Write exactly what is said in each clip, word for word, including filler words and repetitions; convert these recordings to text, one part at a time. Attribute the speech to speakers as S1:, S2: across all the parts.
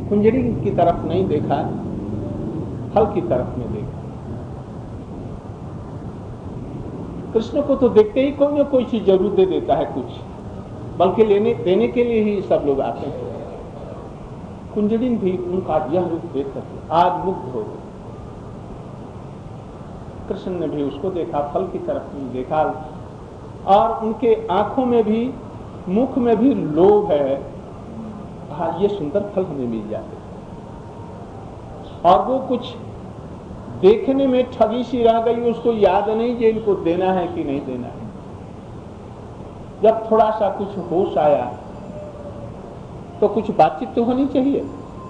S1: कुंजड़ी की तरफ नहीं देखा, फल की तरफ में देखा। कृष्ण को तो देखते ही कोई ना कोई चीज जरूर दे देता है कुछ, बल्कि लेने देने के लिए ही सब लोग आते हैं। कुंजड़ी भी उनका यह रूप देख करके आज मुग्ध हो गए। कृष्ण ने भी उसको देखा, फल की तरफ में देखा, और उनके आंखों में भी, मुख में भी लोभ है। हाँ, ये सुंदर फल हमें मिल जाते, और वो कुछ देखने में ठगी सी रह गई, उसको याद नहीं कि इनको देना है कि नहीं देना है। जब थोड़ा सा कुछ होश आया तो कुछ बातचीत तो होनी चाहिए,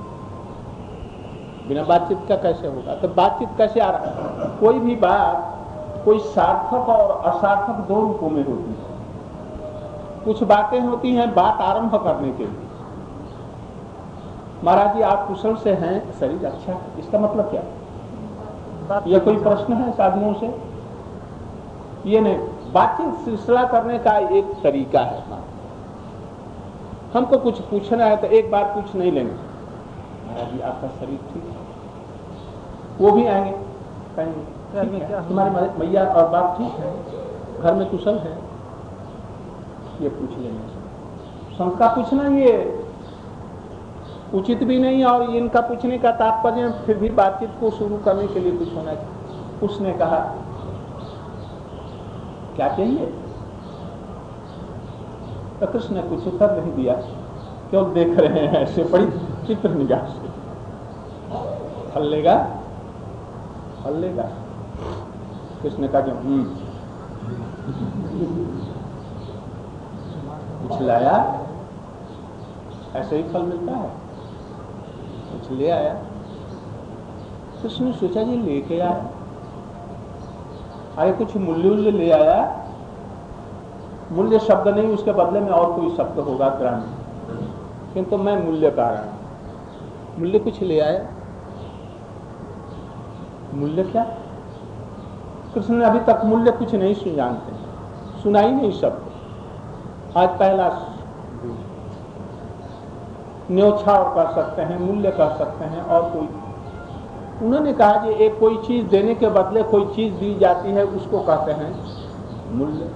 S1: बिना बातचीत का कैसे होगा? तो बातचीत कैसे आ रहा है? कोई भी बात कोई सार्थक और असार्थक दो रूपों में होती है। कुछ बातें होती हैं बात आरंभ करने के लिए। महाराज जी आप कुशल से हैं, शरीर अच्छा है, इसका मतलब क्या? यह कोई प्रश्न है साधुओं से? ये नहीं, बातचीत सिलसिला करने का एक तरीका है। हमको कुछ पूछना है तो एक बार पूछ नहीं लेंगे, महाराज जी आपका शरीर ठीक है? वो भी आएंगे, कहेंगे तुम्हारे मैया और बाप ठीक है, घर में कुशल है? ये पूछ लेंगे। शंका पूछना ये उचित भी नहीं, और इनका पूछने का तात्पर्य फिर भी बातचीत को शुरू करने के लिए कुछ होना चाहिए। उसने कहा क्या चाहिए? तो कृष्ण ने कुछ उत्तर नहीं दिया, क्यों देख रहे हैं ऐसे बड़ी चित्र निगाह से। फल लेगा, फल लेगा। कृष्ण ने कहा कि हम्म कुछ लाया, ऐसे ही फल मिलता है, कुछ ले आया। कृष्ण ने सोचा ये लेके आया, अरे कुछ मूल्य उल्य ले आया। मूल्य शब्द नहीं, उसके बदले में और कोई शब्द होगा ग्रामीण, किंतु मैं मूल्य का रहा हूं। मूल्य कुछ ले आया। मूल्य क्या? कृष्ण ने अभी तक मूल्य कुछ नहीं सुन जानते, सुना ही नहीं शब्द। आज पहला न्योछाव कर सकते हैं, मूल्य कर सकते हैं, और कोई। उन्होंने कहा कि एक कोई चीज देने के बदले कोई चीज दी जाती है, उसको कहते हैं मूल्य।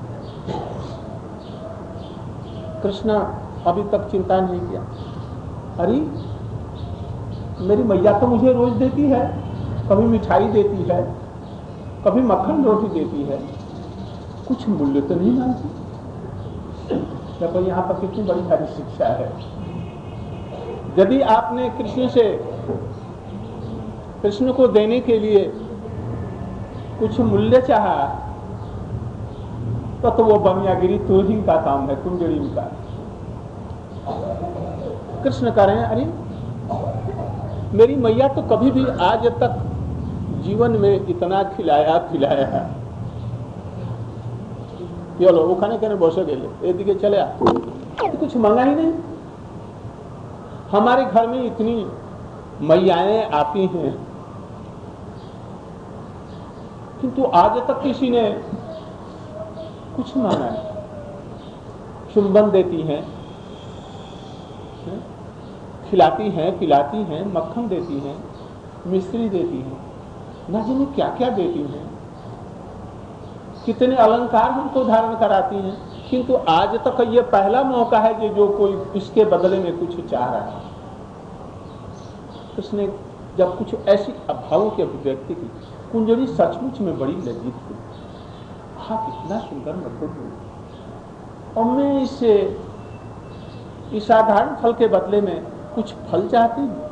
S1: कृष्ण अभी तक चिंता नहीं किया। अरे मेरी मैया तो मुझे रोज देती है, कभी मिठाई देती है, कभी मक्खन रोटी देती है, कुछ मूल्य तो नहीं मांगती। देखो यहाँ पर कितनी बड़ी सारी शिक्षा है। यदि आपने कृष्ण से, कृष्ण को देने के लिए कुछ मूल्य चाहा, तो, तो वो बनियागिरी तुरही का काम है, कुंजड़ी का। कृष्ण कह रहे हैं अरे मेरी मैया तो कभी भी आज तक जीवन में इतना खिलाया खिलाया है। चलो वो खाने कहने बस गए एक दिखे चले आ, तो कुछ मंगा ही नहीं। हमारे घर में इतनी मैयाएं आती हैं, किंतु आज तक किसी ने कुछ मांगा नहीं। चुंबन देती हैं, खिलाती हैं, पिलाती हैं, मक्खन देती हैं, मिश्री देती हैं, ना जाने क्या क्या देती हैं, कितने अलंकार हमको धारण कराती हैं, किंतु आज तक ये पहला मौका है कि जो कोई इसके बदले में कुछ चाह रहा है। उसने जब कुछ ऐसी अभावों की अभिव्यक्ति की, कुंजड़ी सचमुच में बड़ी लज्जित हुई। हाँ कितना सुंदर मधुर हुई, और मैं इससे इस साधारण फल के बदले में कुछ फल चाहती हूँ।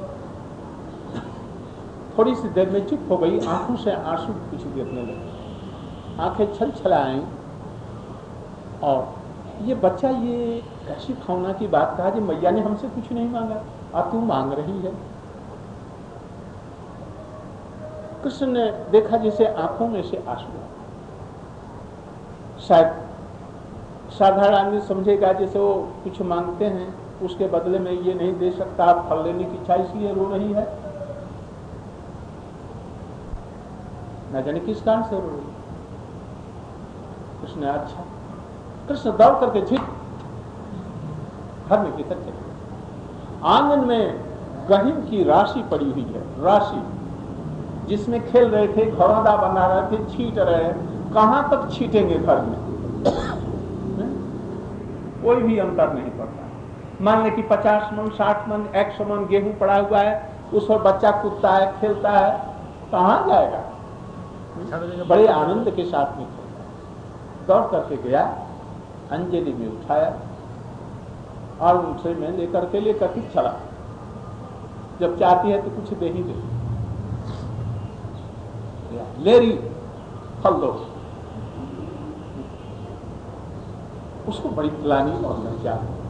S1: थोड़ी सी देर में चुप हो गई, आंखों से आंसू कुछ गिरने लगे, आंखें छल छलाएं। और ये बच्चा ये कैसी भावना की बात कहा कि मैया ने हमसे कुछ नहीं मांगा और तू मांग रही है। कृष्ण ने देखा जैसे आंखों में से आंसू। शायद साधारण आदमी समझेगा जैसे वो कुछ मांगते हैं, उसके बदले में ये नहीं दे सकता, आप फल लेने की इच्छा इसलिए रो रही है, न जाने किस कारण से रो रही। कृष्ण अच्छा, कृष्ण दौड़ करके झिट घर में भीतर चले। आंगन में गहीम की राशि पड़ी हुई है, राशि जिसमें खेल रहे थे, घरौंदा बना रहे थे, छीट रहे हैं। कहां तक छीटेंगे घर में? कोई भी अंतर नहीं पड़ता। मान ले कि पचास मन, साठ मन, एक सौ मन गेहूं पड़ा हुआ है, उस पर बच्चा कूदता है, खेलता है, कहां जाएगा? बड़े आनंद के साथ में खेलता है। दौड़ करके गया, अंजलि में उठाया और उनसे मैं लेकर के लेकर के चला। जब चाहती है तो कुछ दे ही दे, ले रही फल दो। उसको बड़ी ग्लानि और लज्जा।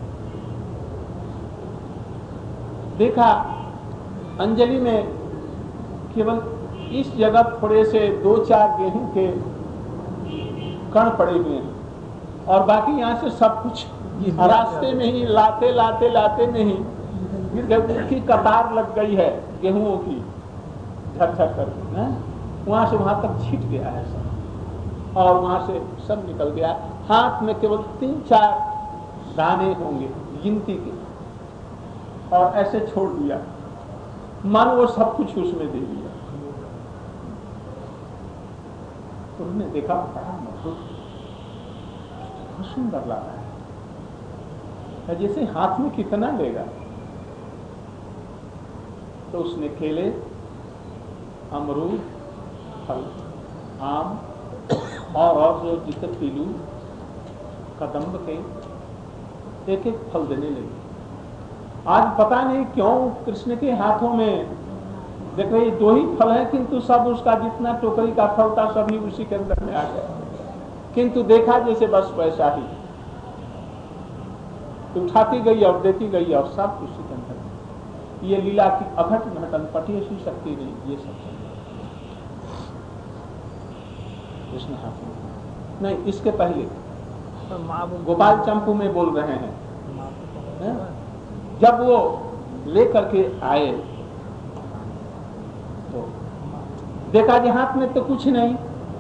S1: देखा अंजलि में केवल इस जगह थोड़े से दो चार गेहूं के कण पड़े हुए हैं और बाकी यहाँ से सब कुछ रास्ते में ही लाते लाते लाते में ही फिर की कतार लग गई है गेहूं की, झरझर करके वहां से वहां तक छिट गया है सब, और वहां से सब निकल गया। हाथ में केवल तीन चार दाने होंगे गिनती के, और ऐसे छोड़ दिया, मन वो सब कुछ उसमें दे दिया। उन्होंने देखा बड़ा मधुर, सुंदर लगा है, जैसे हाथ में कितना लेगा। तो उसने केले, अमरूद, फल, आम और और जो जितने पीलू, कदम्ब के एक एक फल देने लगे। आज पता नहीं क्यों कृष्ण के हाथों में देख रहे दो ही फल है, किंतु सब उसका जितना टोकरी का फल था सभी उसी के अंदर में आ गया। किंतु देखा जैसे बस वैसा ही तो उठाती गई और देती गई और सब उसी के अंदर। ये लीला की अघट घटन पटी ऐसी शक्ति नहीं, ये सब कृष्ण हाथों में नहीं। इसके पहले गोपाल चंपू में बोल रहे हैं, है? जब वो लेकर के आए तो देखा कि हाथ में तो कुछ नहीं।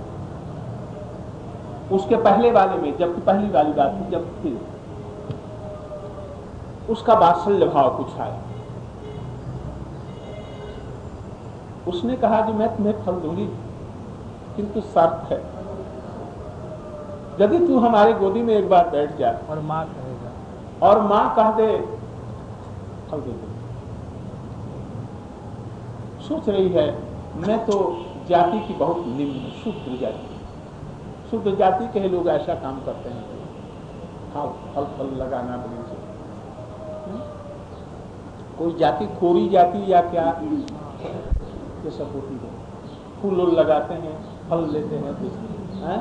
S1: उसके पहले वाले में, जबकि पहली वाली बात थी, जब थी उसका वात्सल्य भाव कुछ आया। उसने कहा कि मैं तुम्हें फल दूंगी, किंतु शर्त है, यदि तू हमारे गोदी में एक बार बैठ जाए
S2: और माँ कहेगा
S1: और माँ कह दे फल दे दे। सोच रही है मैं तो जाति की बहुत निम्न शूद्र जाति, शूद्र जाति के लोग ऐसा काम करते हैं, फल फल फल लगाना बड़ी से। कोई जाति कोरी जाति या क्या ये सब होती है, फूल उल लगाते हैं, फल लेते हैं, हैं?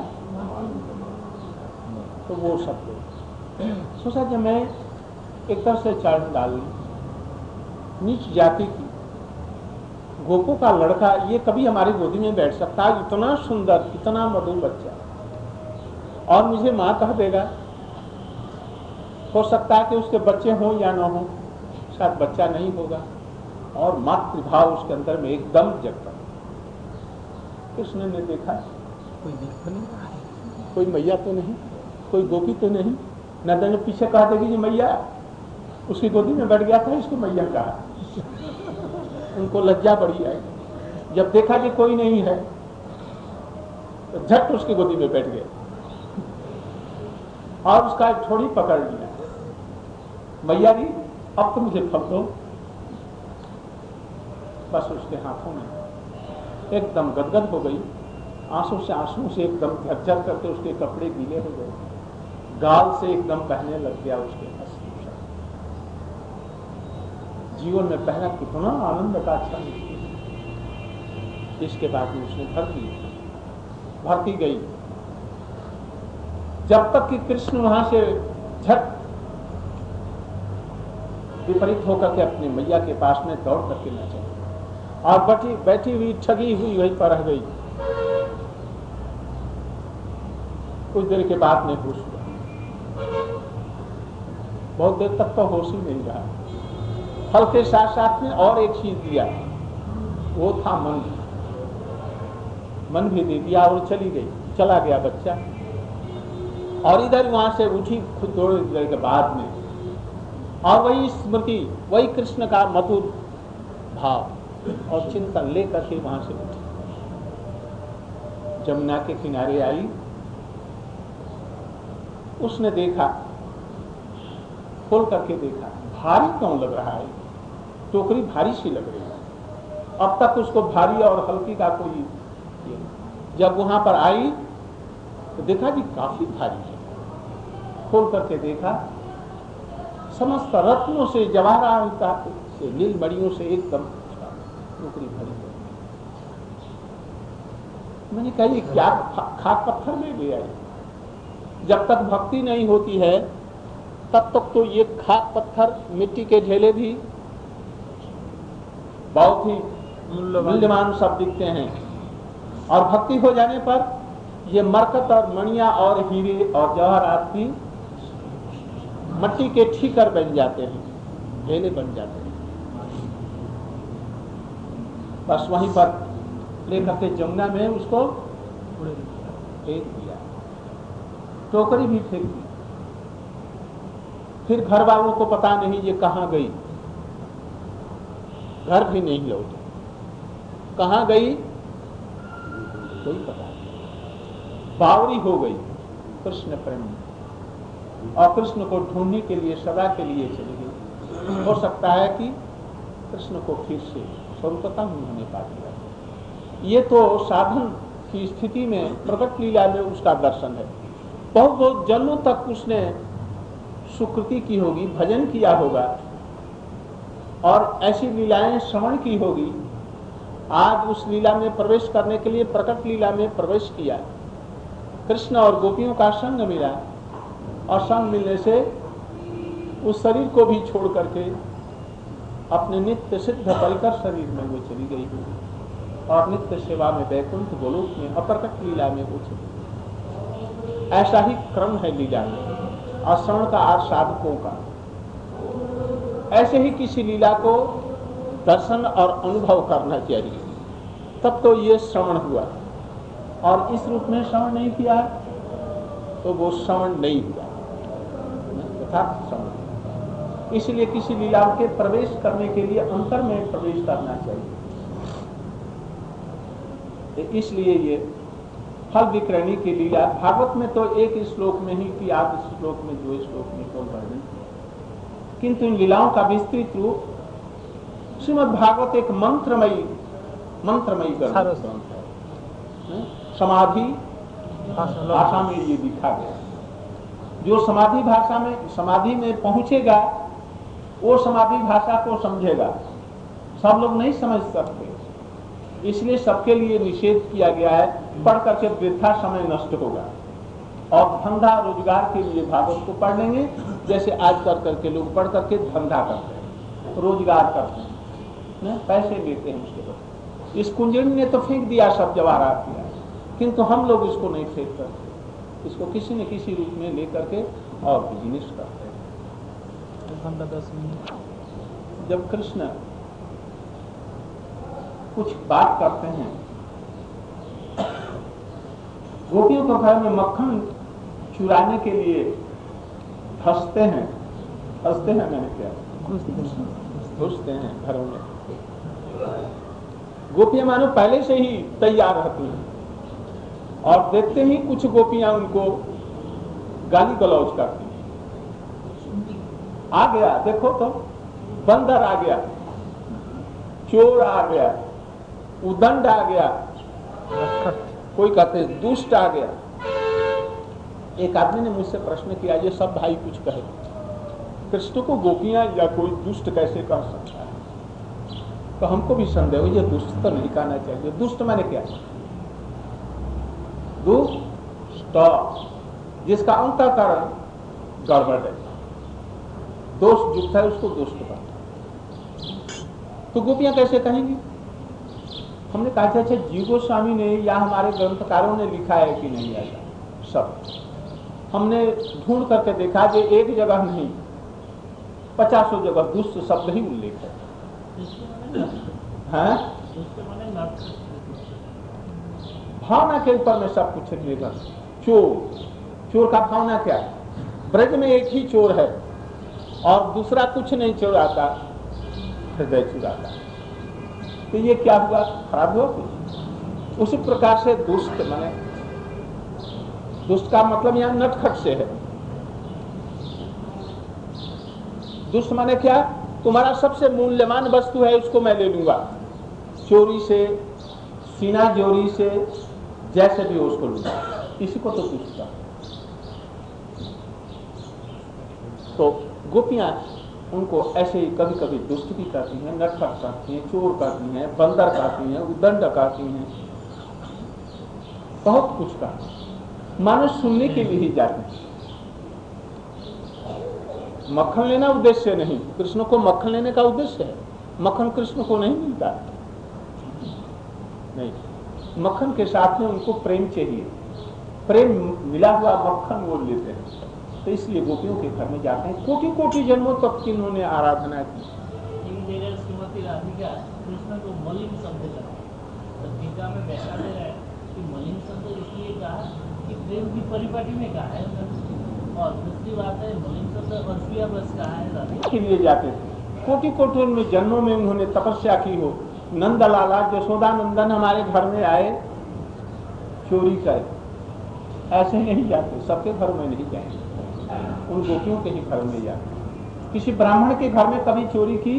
S1: तो वो सब लोग सोचा कि मैं एक तरह से चरण डाल लूं। नीच जाति की गोपों का लड़का ये कभी हमारी गोदी में बैठ सकता है? इतना सुंदर, इतना मधुर बच्चा, और मुझे माँ कह देगा। हो सकता है कि उसके बच्चे हों या ना हो, शायद बच्चा नहीं होगा, और मातृभाव उसके अंदर में एकदम जगता। कृष्ण ने देखा
S2: कोई दिख नहीं रहा है,
S1: कोई मैया तो नहीं, कोई गोपी तो नहीं। न तो पीछे कहा देगी कि मैया उसकी गोदी में बैठ गया था, इसको मैया कहा। उनको लज्जा बड़ी आई। जब देखा कि कोई नहीं है तो झट उसकी गोदी में बैठ गए और उसका थोड़ी पकड़ लिया। मैया जी अब तो मुझे फल दो। बस उसके हाथों में एकदम गदगद हो गई, आंसू से आंसू से एकदम झरझर करके उसके कपड़े गीले हो गए, गाल से एकदम बहने लग गया उसके हंस। जीवन में पहला कितना आनंद का क्षण। इसके बाद में उसने भर्ती भर्ती गई, जब तक कि कृष्ण वहां से झट विपरीत होकर के अपनी मैया के पास में दौड़ करके न चले, और बैठी बैठी हुई ठगी हुई वहीं पर रह गई। कुछ देर के बाद में होश हुआ, बहुत देर तक तो होश ही नहीं रहा। फल के साथ साथ में और एक चीज दिया, वो था मन। मन भी दे दिया और चली गई, चला गया बच्चा। और इधर वहां से उठी खुद थोड़ी देर के बाद में, और वही स्मृति, वही कृष्ण का मधुर भाव और चिंतन लेकर के वहां से उठी, जमुना के किनारे आई। उसने देखा, खोल करके देखा, भारी क्यों लग रहा है, टोकरी भारी सी लग रही है। अब तक उसको भारी और हल्की का कोई, जब वहां पर आई तो देखा कि काफी भारी है। खोल करके देखा, समस्त रत्नों से, जवाहरात से, नीलमणियों से एकदम टोकरी भरी है। मैंने कहा ये क्या खाक पत्थर में ले आई? जब तक भक्ति नहीं होती है तब तक तो ये खाक पत्थर, मिट्टी के ढेले भी बहुत ही मूल्यवान सब दिखते हैं, और भक्ति हो जाने पर ये मरकत और मणिया और हीरे और जवाहरात की मट्टी के ठीकर बन जाते हैं, ढेले बन जाते हैं। बस वहीं पर लेकर के जमुना में उसको फेंक दिया, टोकरी भी फेंक दी। फिर घर वालों को पता नहीं ये कहाँ गई, घर भी नहीं लौटी, कहाँ गई कोई पता नहीं। बावरी हो गई कृष्ण प्रेम में, और कृष्ण को ढूंढने के लिए सदा के लिए चली गई। हो सकता है कि कृष्ण को फिर से स्वरूपता उन्होंने पा दिया। ये तो साधन की स्थिति में प्रकट लीला में उसका दर्शन है। बहुत बहुत जन्मों तक उसने सुकृति की होगी, भजन किया होगा और ऐसी लीलाएं श्रवण की होगी। आज उस लीला में प्रवेश करने के लिए प्रकट लीला में प्रवेश किया, कृष्ण और गोपियों का संग मिला, और संग मिलने से उस शरीर को भी छोड़ करके अपने नित्य सिद्ध परिकर शरीर में वो चली गई और नित्य सेवा में वैकुंठ गोलोक में अप्रकट लीला में वो चली। ऐसा ही क्रम है लीला में और श्रवण का और साधकों का। ऐसे ही किसी लीला को दर्शन और अनुभव करना चाहिए, तब तो ये श्रवण हुआ। और इस रूप में श्रवण नहीं किया तो वो श्रवण नहीं हुआ, यथार्थ श्रवण। इसलिए किसी लीला के प्रवेश करने के लिए अंतर में प्रवेश करना चाहिए। इसलिए ये फल विक्रयणी की लीला भागवत में तो एक श्लोक में ही की, आध श्लोक में, दो श्लोक में तो वर्णन, किंतु इन लीलाओं का विस्तृत रूप श्रीमद् भागवत एक मंत्रमयी मंत्रमयी ग्रंथ है। समाधि भाषा में ये लिखा गया। जो समाधि भाषा में समाधि में पहुंचेगा वो समाधि भाषा को समझेगा। सब लोग नहीं समझ सकते, इसलिए सबके लिए निषेध किया गया है। पढ़ करके वृथा समय नष्ट होगा, और धंधा रोजगार के लिए भागवत को पढ़ लेंगे, जैसे आज कर करके लोग पढ़ करके धंधा करते हैं, रोजगार करते हैं, पैसे लेते हैं उसके बाद। इस कुंजड़ी ने तो फेंक दिया, सब जवाहरात किया, किंतु हम लोग इसको नहीं फेंक करते, इसको किसी न किसी रूप में लेकर के और बिजनेस करते हैं। जब कृष्ण कुछ बात करते हैं, गोपियों के घर में मक्खन चुराने के लिए धंसते हैं, धंसते हैं मैंने क्या घुसते हैं घरों में। गोपियां मानो पहले से ही तैयार रहती हैं, और देखते ही कुछ गोपियां उनको गाली गलौज करती। आ गया, देखो तो बंदर आ गया, चोर आ गया, उदंड आ गया, कोई कहते दुष्ट आ गया। एक आदमी ने मुझसे प्रश्न किया, ये सब भाई कुछ कहे, कृष्ण को गोपियां या कोई दुष्ट कैसे कह सकता है? तो हमको भी संदेह हो, ये दुष्ट तो नहीं कहना चाहिए। दुष्ट माने क्या? दुष्ट जिसका अंतःकरण गड़बड़ है, दोष युक्त है, उसको दुष्ट कहते हैं। तो गोपियां कैसे कहेंगी? हमने कहा था, अच्छा जी गोस्वामी ने या हमारे ग्रंथकारों ने लिखा है कि नहीं ऐसा? सब हमने ढूंढ करके देखा कि एक जगह नहीं, पचासों जगह दुष्ट शब्द ही उल्लेख है। हाँ? भावना के ऊपर में सब कुछ निर्भर। चोर, चोर का भावना क्या है? ब्रज में एक ही चोर है और दूसरा कुछ नहीं चुराता, हृदय चुराता। तो ये क्या हुआ, खराब हुआ कुछ। उसी प्रकार से दुष्ट माने, दुष्ट का मतलब यहाँ नटखट से है। दुष्ट माने क्या, तुम्हारा सबसे मूल्यवान वस्तु है उसको मैं ले लूंगा, चोरी से, सीना जोरी से, जैसे भी हो उसको लूंगा, इसी को तो दुष्ट का। तो गोपियां उनको ऐसे ही कभी कभी दुष्ट भी करती हैं, नटखट करती हैं, चोर करती हैं, बंदर करती हैं, उदंड करती हैं, बहुत कुछ का मानो सुनने के लिए ही जाते हैं। मक्खन लेना उद्देश्य नहीं, कृष्ण को मक्खन लेने का उद्देश्य है, मक्खन कृष्ण को नहीं मिलता नहीं, मक्खन के साथ में उनको प्रेम चाहिए, प्रेम मिला हुआ मक्खन वो लेते हैं। तो इसलिए गोपियों के घर में जाते हैं, कोटि कोटि जन्मों तक की उन्होंने आराधना की।
S3: श्रीमती राधिका कृष्ण को मलिन शब्द कहा, तो टीका में बैठा दे रहा है कि मलिन शब्द इसलिए कहा कि प्रेम की परिपाटी में कहा है, और दूसरी बात है मलिन शब्द अर्पिया बस कहा है राधिका
S1: के लिए जाते थे। कोटि कोटि में जन्मों में उन्होंने तपस्या की हो, नंदलाला यशोदा नंदन हमारे घर में आए चोरी करे, ऐसे नहीं जाते, सबके घर में नहीं जाएंगे, उन गोपियों के ही घर में जाते। किसी ब्राह्मण के घर में कभी चोरी की,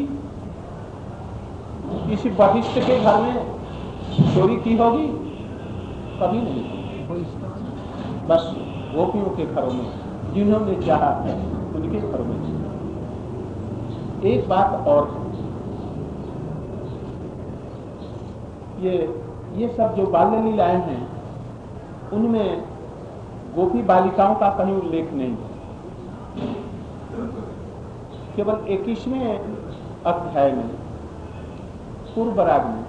S1: किसी वशिष्ठ के घर में चोरी की होगी, कभी नहीं। बस गोपियों के घरों में जिन्होंने चाहा उनके घरों में। एक बात और, ये ये सब जो बाल्य लीलाएं हैं उनमें गोपी बालिकाओं का कहीं उल्लेख नहीं है, केवल इक्कीसवें अध्याय में पूर्व राग में,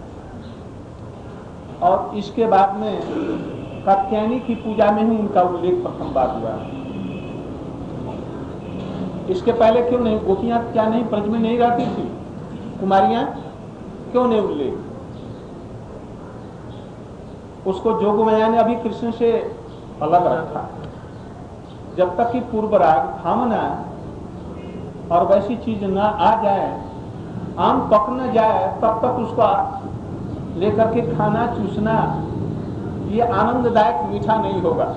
S1: और इसके बाद में कात्यायनी की पूजा में ही उनका उल्लेख प्रथम बार हुआ। इसके पहले क्यों नहीं, गोपियां क्या नहीं ब्रज में नहीं रहती थी, कुमारियां, क्यों नहीं उल्लेख? उसको जोगमाया ने अभी कृष्ण से अलग रखा। जब तक कि पूर्व राग थामना और वैसी चीज न आ जाए, आम पक न जाए, तब तक उसका लेकर के खाना चूसना ये आनंददायक मीठा नहीं होगा।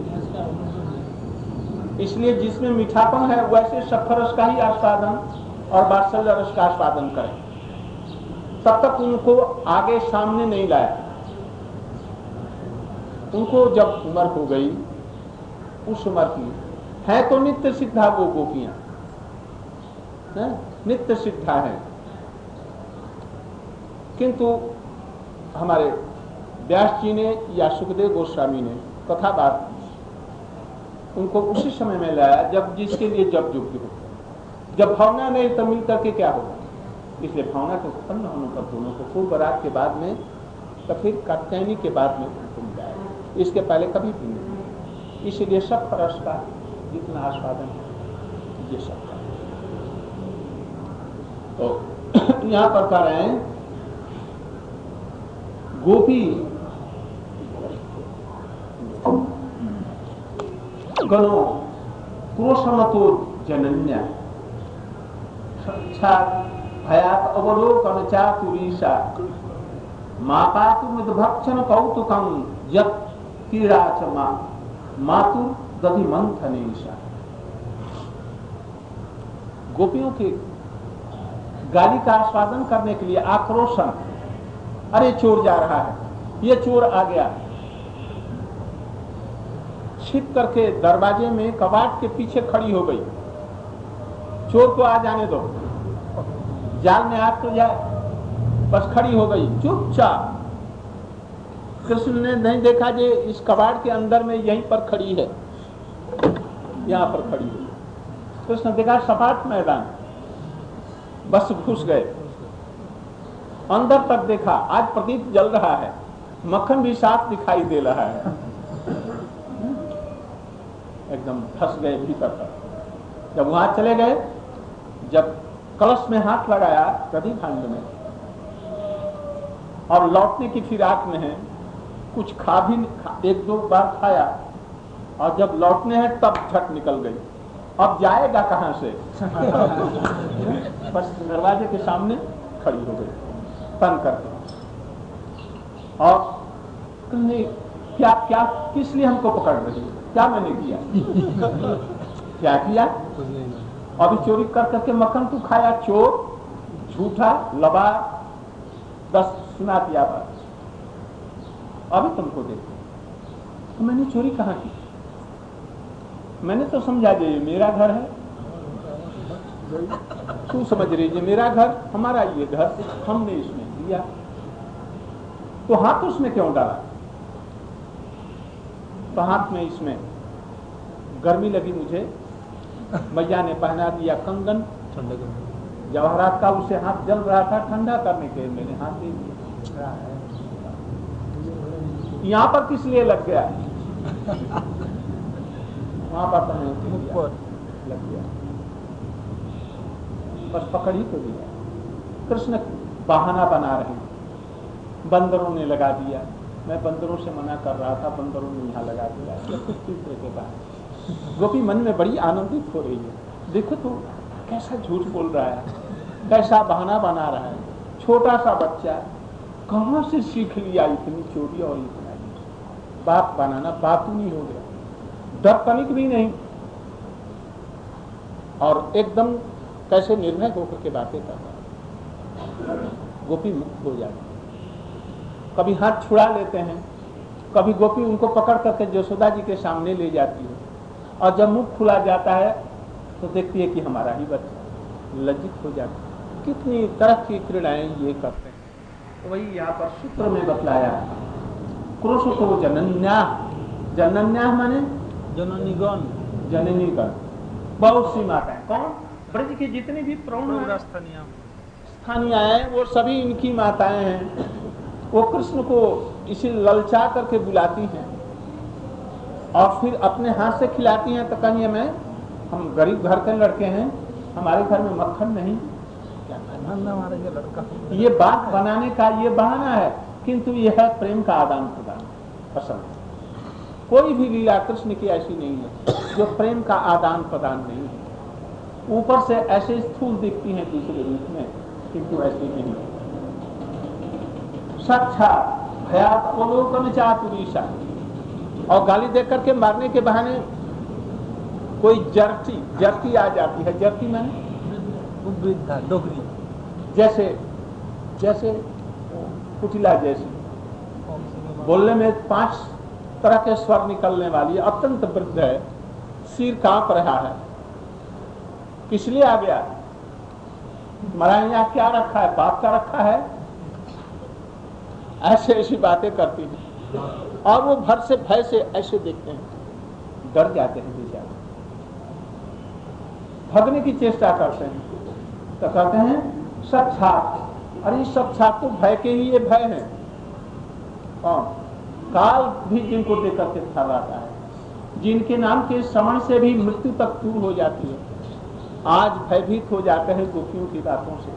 S1: इसलिए जिसमें मीठापन है वैसे शक्कर रस का ही आस्वादन और वात्सल्य रस का आस्वादन करें, तब तक उनको आगे सामने नहीं लाया। उनको जब उम्र हो गई, उस उम्र की है तो नित्य सिद्धा वो गोपियां, नित्य सिद्धा है, किंतु हमारे व्यास जी ने या सुखदेव गोस्वामी ने कथा बात उनको उसी समय में लाया जब जिसके लिए जब योग्य हो। जब भावना नहीं तो मिल करके क्या होगा, इसलिए भावना को उत्पन्न होने पर दोनों को पूर्व राग के बाद में, तो फिर कात्यायनी के बाद में उनको मिलाया, इसके पहले कभी भी नहीं। इसलिए सब रस का जितना आस्वादन है ये सब का। तो यहाँ पर कह रहे हैं गोपी गणो क्रोशमतो जनन्या साक्षात भयात अवलोकन चातुरीशा मापातु भक्षण कौतुकम यत् क्रीड़ा च मा मातु दधि मंथनेशा। गोपियों के गाली का आस्वादन करने के लिए आक्रोशन, अरे चोर जा रहा है, ये चोर आ गया, छिप करके दरवाजे में कबाट के पीछे खड़ी हो गई, चोर को आ जाने दो, जाल में आग तो जाए, बस खड़ी हो गई चुपचाप। कृष्ण ने नहीं देखा जे इस कबाड़ के अंदर में यहीं पर खड़ी है, यहां पर खड़ी हुई। कृष्ण देखा सपाट मैदान, बस घुस गए, अंदर तक देखा, आज प्रदीप जल रहा है, मक्खन भी साफ दिखाई दे रहा है, एकदम फंस गए भीतर तक। जब वहां चले गए, जब कलश में हाथ लगाया प्रदीप भांड में और लौटने की फिराक में है, कुछ खा भी खा, एक दो बार खाया, और जब लौटने हैं तब झट निकल गई। अब जाएगा कहां से? बस दरवाजे के सामने खड़ी हो गई तन करके। और तुमने क्या क्या किस लिए हमको पकड़ रही है, क्या मैंने किया? क्या किया? अभी चोरी कर करके मक्खन तू खाया, चोर, झूठा, लबार, बस सुना दिया बात। अभी तुमको देखो, तो मैंने चोरी कहाँ की? मैंने तो समझा दिया मेरा घर है, तू समझ रही है मेरा घर, हमारा ये घर, हमने इसमें दिया, तो हाथ उसमें क्यों डाला? तो हाथ में इसमें गर्मी लगी मुझे, मैया ने पहना दिया कंगन जवाहरात का, उसे हाथ जल रहा था, ठंडा करने के मैंने हाथ दे दिया। यहाँ पर किस लिए लग गया? वहां पर तो नहीं लग गया, बस पकड़ ही तो दिया। कृष्ण बहाना बना रहे हैं, बंदरों ने लगा दिया, मैं बंदरों से मना कर रहा था, बंदरों ने यहाँ लगा दिया, कुछ तीसरे के बाद। गोपी मन में बड़ी आनंदित हो रही है, देखो तो कैसा झूठ बोल रहा है, कैसा बहाना बना रहा है, छोटा सा बच्चा कहाँ से सीख लिया इतनी चोरी और इतना बात बनाना, बात नहीं हो गया, डर तनिक भी नहीं, और एकदम कैसे निर्भय होकर के बातें कर रहा है। गोपी मुक्त हो जाती, कभी हाथ छुड़ा लेते हैं, कभी गोपी उनको पकड़ करके यशोदा जी के सामने ले जाती है, और जब मुख खुला जाता है तो देखती है कि हमारा ही बच्चा, लज्जित हो जाती है। कितनी तरह की क्रीड़ाएं ये करते हैं। तो वही यहाँ पर सूत्र में बतलाया, क्रोश को जनन्या, जनन्या माने
S2: जननीगण,
S1: जननीगण, बहुत सी माताएं, कौन? ब्रज की जितनी भी प्रौढ़ स्थानीय हैं वो सभी इनकी माताएं हैं। वो कृष्ण को इसे ललचा करके बुलाती हैं और फिर अपने हाथ से खिलाती हैं। तो कहीं हमें, हम गरीब घर के लड़के हैं, हमारे घर में मक्खन नहीं, क्या
S2: हमारे लड़का,
S1: ये बात बनाने का ये बहाना है, किंतु यह है प्रेम का आदान प्रदान। पसंद कोई भी लीला कृष्ण की ऐसी नहीं है जो प्रेम का आदान प्रदान नहीं है। ऊपर से ऐसे स्थूल दिखती हैं दूसरे रूप में, किंतु ऐसी नहीं है। साक्षात भयात अवलोकन चातुरीशा, और गाली देख करके मारने के बहाने कोई जर्ती जर्ती आ जाती है। जर्ती मैंने
S2: डोगरी,
S1: जैसे जैसे कुटिला जैसी, बोलने में पांच तरह के स्वर निकलने वाली, अत्यंत वृद्ध है, सिर कांप रहा है, किस लिए आ गया? तुम्हारा यहाँ क्या रखा है? बाप का रखा है? ऐसे ऐसी बातें करती हैं, और वो भर से भय से ऐसे देखते हैं, डर जाते हैं बेचारे, भगने की चेष्टा करते हैं। तो कहते हैं साक्षात, अरे साक्षात तो भय के ही ये भय है। कौन? काल भी जिनको देख करके थर्राता है, जिनके नाम के श्रवण से भी मृत्यु तक दूर हो जाती है, आज भयभीत हो जाते हैं गोपियों की बातों से।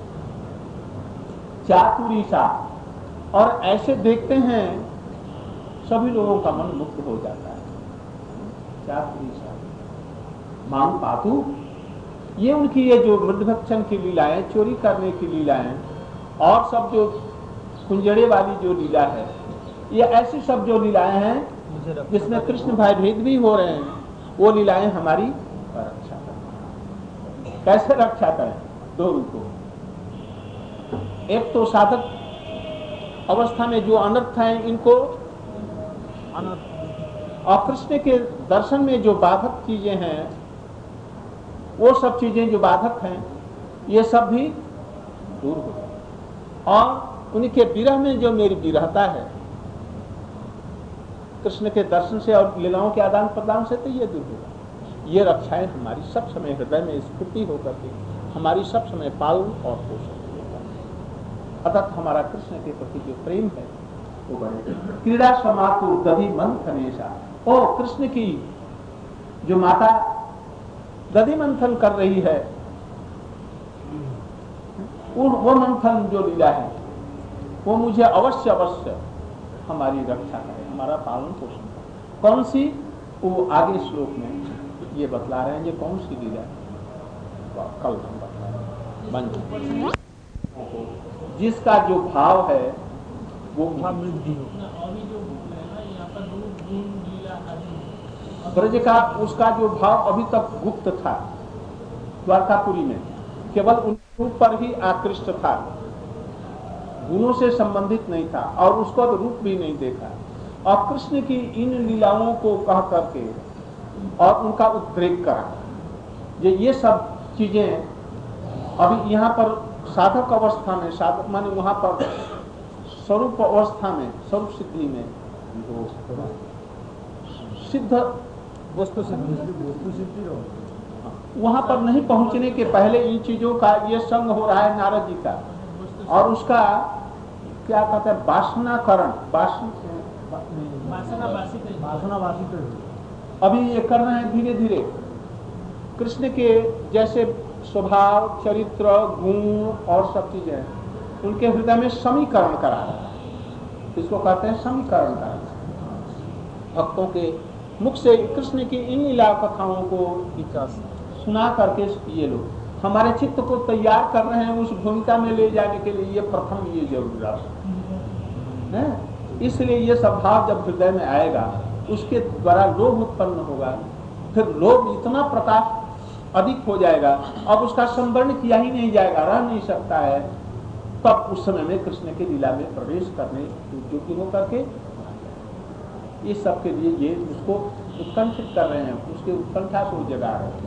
S1: चातुरीशा, और ऐसे देखते हैं सभी लोगों का मन मुक्त हो जाता है। चातुरीशा मांग पातु, ये उनकी ये जो मृदभक्षण की लीलाएं, चोरी करने की लीलाएं, और सब जो कुंजड़े वाली जो लीला है, ये ऐसी सब जो लीलाएं हैं जिसमें कृष्ण भाई भेद भी हो रहे हैं, वो लीलाएं हमारी रक्षा करें। कैसे रक्षा करें? दो रूपों, एक तो साधक अवस्था में जो अनर्थ हैं इनको, और कृष्ण के दर्शन में जो बाधक चीजें हैं, वो सब चीजें जो बाधक हैं ये सब भी दूर हो जाए, और उनके विरह में जो मेरी विरहता है, कृष्ण के दर्शन से और लीलाओं के आदान प्रदान से, तो ये दूर होगा। ये रक्षाएं हमारी सब समय हृदय में स्फूर्ति होकर के हमारी सब समय पालन और पोषण होगा। अतः हमारा कृष्ण के प्रति जो प्रेम है वो बढ़ेगा। क्रीड़ा समातु दधि मंथनेशा, ओ कृष्ण की जो माता दधि मंथन कर रही है, वो मंथन जो लीला है वो मुझे अवश्य अवश्य हमारी रक्षा करे, हमारा पालन पोषण करे। कौन सी? वो आगे श्लोक में ये बतला रहे हैं, ये कौन सी लीला है, कल हम बतला रहे हैं। जिसका जो भाव है वो
S2: वृद्धि हो।
S3: ना अभी जो है ना यहाँ पर रूप गुण लीला आदि
S1: ब्रज का उसका जो भाव अभी तक गुप्त था द्वारकापुरी में, केवल उन रूप पर ही आकृष्ट था, गुणों से संबंधित नहीं था और उसको रूप भी नहीं देखा। और कृष्ण की इन लीलाओं को कह करके और उनका उद्रेक करा, ये ये सब चीजें अभी यहाँ पर साधक अवस्था में, साधक माने वहां पर स्वरूप अवस्था में, स्वरूप सिद्धि में जो सिद्ध
S2: वस्तु सिद्धि वस्तु सिद्धि
S1: वहां पर नहीं पहुंचने के पहले इन चीजों का ये संग हो रहा है नारद जी का, और उसका क्या कहते हैं वासनाकरण,
S3: वासना वासित
S2: वासना वासित
S1: अभी ये कर रहे हैं धीरे धीरे। कृष्ण के जैसे स्वभाव, चरित्र, गुण और सब चीजें उनके हृदय में समीकरण करा रहा है, इसको कहते हैं समीकरण करा। भक्तों के मुख से कृष्ण की इन लीला कथाओं को
S2: विकास
S1: सुना करके ये लोग हमारे चित्त को तैयार कर रहे हैं उस भूमिका में ले जाने के लिए। ये प्रथम ये जरूर है, इसलिए ये सब भाव जब हृदय में आएगा उसके द्वारा लोभ उत्पन्न होगा, फिर लोभ इतना प्रकाश अधिक हो जाएगा, अब उसका संवरण किया ही नहीं जाएगा, रह नहीं सकता है। तब उस समय में कृष्ण के लीला में प्रवेश करने योग्य हो करके ये सब के लिए ये उसको उत्कंठित कर रहे हैं, उसके उत्कंठा को जगा रहे हैं।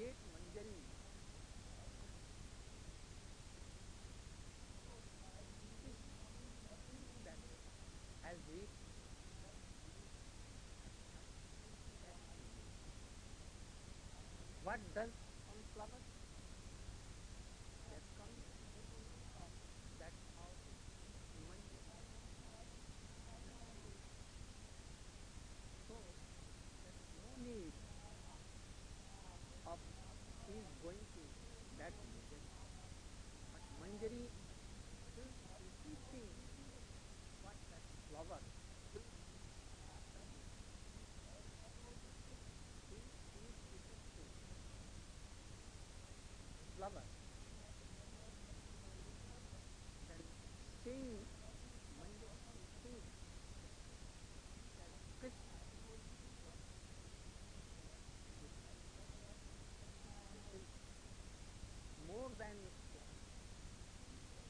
S4: create Manjari. That has reached what does on flower? That comes. That's how Manjari. So there is no need of his going to that Manjari. But Manjari is repeating what that flower is. He is repeating flower. Then sing Manjari, sing that Krishna is more than flower.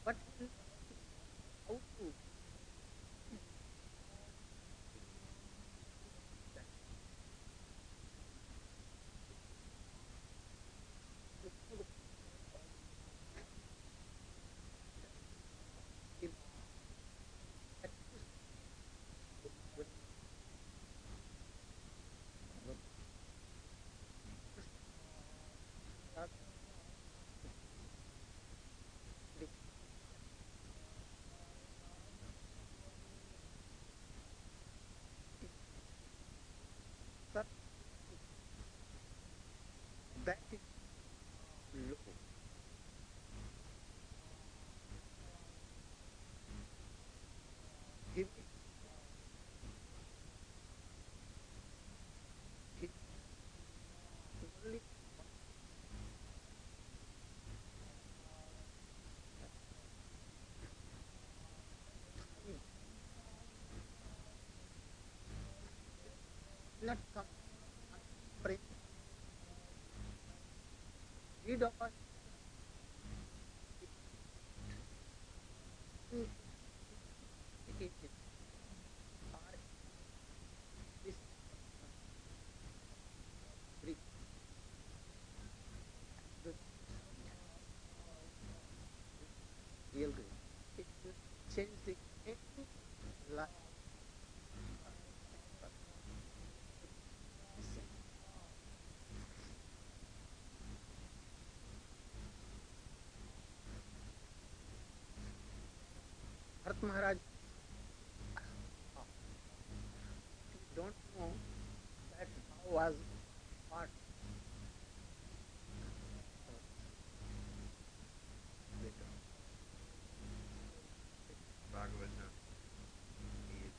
S4: but he how to that if at least when when start sir, that is low. He will he only not come pray read of us indicated or this breathe the real good. It will change the any life. Bharat Maharaj, if you don't know that how was part later.
S5: Bhagavatam is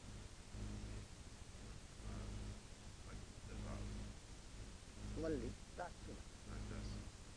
S5: uh, like the vows,
S4: Only last two.
S5: not just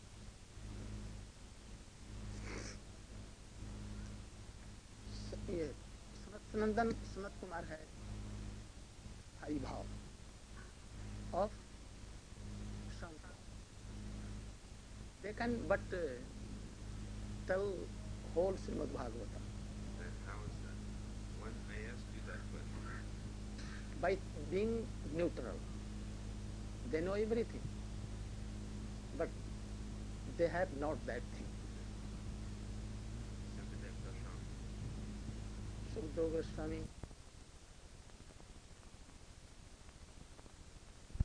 S4: स- ये सनत सनंदन सनत कुमार है भाई भाव of Shanta. They can but uh, tell whole Srimad Bhagavatam
S5: then how is that? When I asked you that question,
S4: by being neutral. They know everything, but they have not that thing.
S5: Sympathetic Goswami,
S4: Sukadeva Goswami